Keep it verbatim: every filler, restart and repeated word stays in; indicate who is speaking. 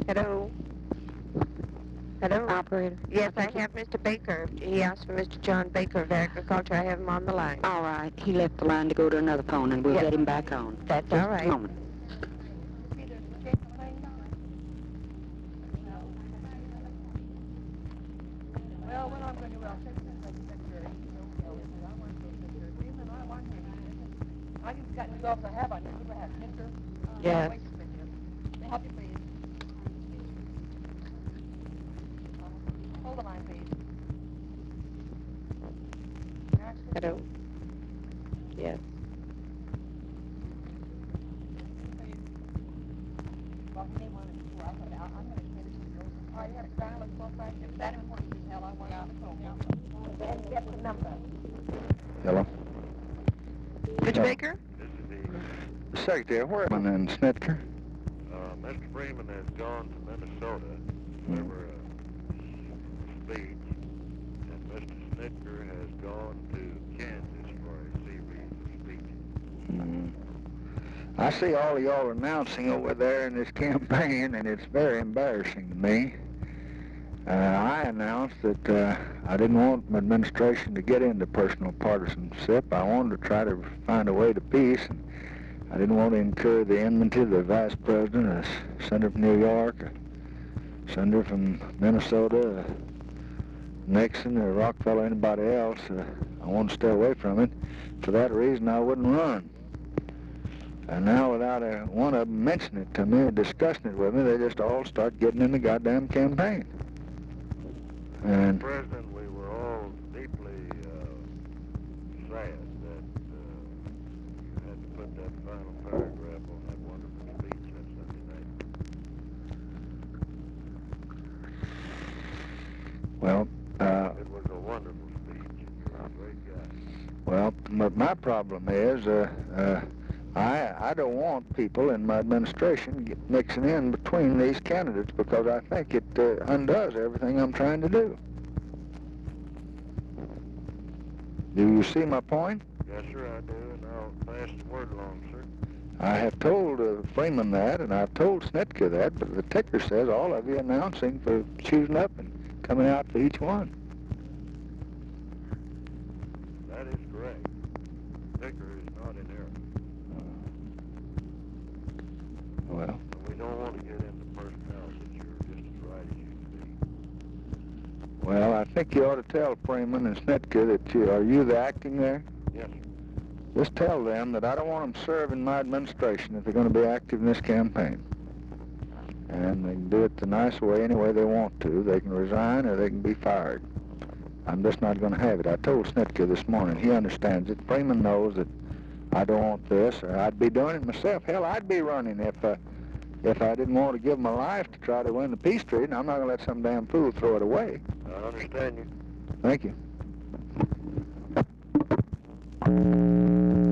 Speaker 1: Hello? Hello?
Speaker 2: Operator?
Speaker 1: Yes, I have Mister Baker. He asked for Mister John Baker of Agriculture. I have him on the line.
Speaker 2: All right. He left the line to go to another phone, and we'll
Speaker 1: Yes.
Speaker 2: get him back on.
Speaker 1: That's
Speaker 2: Just
Speaker 1: all right.
Speaker 2: a moment.
Speaker 3: Well, what I'm going to do, I'll take this picture. I want to take a picture of him, and I want him. I just got new gloves I have on. You ever have picture?
Speaker 1: Yes.
Speaker 3: Wait a minute. May I help you, please? Hold the line, please.
Speaker 1: Hello? Yes.
Speaker 3: Well, he may want to do I'm going to I'm going to finish the girls. All right, you have to dial it close back. If that important detail, I want on the phone. Then get the number.
Speaker 4: Hello?
Speaker 1: Mister
Speaker 4: Hello.
Speaker 1: Baker?
Speaker 5: This is the,
Speaker 4: Secretary, where am I in Snitker?
Speaker 5: uh, Mister Freeman has gone to Minnesota to deliver a speech, and Mister Snitker has gone to Kansas for a series of speeches.
Speaker 4: Mm. I see all of y'all announcing over there in this campaign, and it's very embarrassing to me. Uh, I announced that uh, I didn't want my administration to get into personal partisanship. I wanted to try to find a way to peace, and I didn't want to incur the enmity of the vice president, a senator from New York, a senator from Minnesota, uh, Nixon, or Rockefeller, anybody else. Uh, I wanted to stay away from it. For that reason, I wouldn't run. And now, without a, one of them mentioning it to me or discussing it with me, they just all start getting in the goddamn campaign. And
Speaker 5: President, we were all deeply uh, sad that uh, you had to put that final paragraph on that wonderful speech that Sunday night.
Speaker 4: well, uh,
Speaker 5: It was a wonderful speech, and you're a great guy.
Speaker 4: well, but my problem is, uh, uh, I I don't want people in my administration get mixing in between these candidates because I think it uh, undoes everything I'm trying to do. Do you see my point?
Speaker 5: Yes, sir, I do, and I'll pass the word along, sir.
Speaker 4: I have told uh, Freeman that, and I've told Snitka that, but the ticker says all of you announcing for choosing up and coming out for each one.
Speaker 5: That is correct. Ticker is not in error.
Speaker 4: Well,
Speaker 5: And we don't want to get into personalities. You're just as right as you can be.
Speaker 4: well, I think you ought to tell Freeman and Snitka that you, are you the acting there?
Speaker 5: Yes, sir.
Speaker 4: Just tell them that I don't want them serving my administration if they're going to be active in this campaign. And they can do it the nice way, any way they want to. They can resign or they can be fired. I'm just not going to have it. I told Snitka this morning. He understands it. Freeman knows that I don't want this, or I'd be doing it myself. Hell, I'd be running if uh, if I didn't want to give my life to try to win the peace treaty, and I'm not going to let some damn fool throw it away.
Speaker 5: I understand you.
Speaker 4: Thank you.